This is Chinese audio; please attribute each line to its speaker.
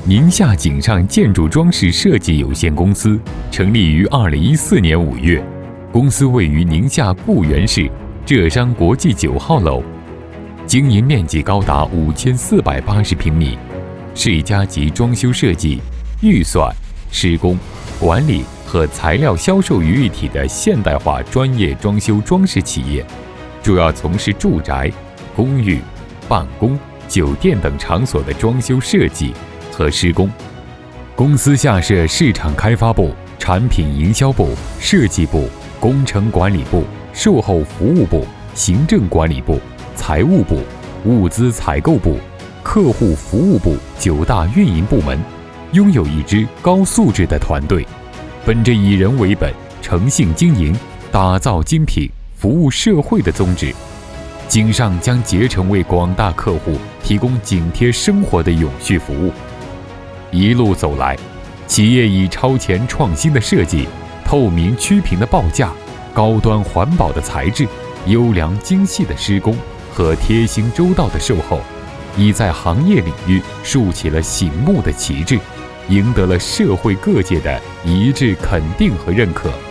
Speaker 1: 宁夏井上建筑装饰设计有限公司成立于2014年5月，公司位于宁夏固原市浙商国际9号楼，经营面积高达5480平米，是一家集装修设计、预算、施工、管理和材料销售于一体的现代化专业装修装饰企业，主要从事住宅、公寓、办公、酒店等场所的装修设计和施工。公司下设市场开发部、产品营销部、设计部、工程管理部、售后服务部、行政管理部、财务部、物资采购部、客户服务部9大运营部门，拥有一支高素质的团队，本着以人为本、诚信经营、打造精品、服务社会的宗旨，井上将竭诚为广大客户提供紧贴生活的永续服务。一路走来，企业以超前创新的设计、透明曲屏的报价、高端环保的材质、优良精细的施工和贴心周到的售后，已在行业领域竖起了醒目的旗帜，赢得了社会各界的一致肯定和认可。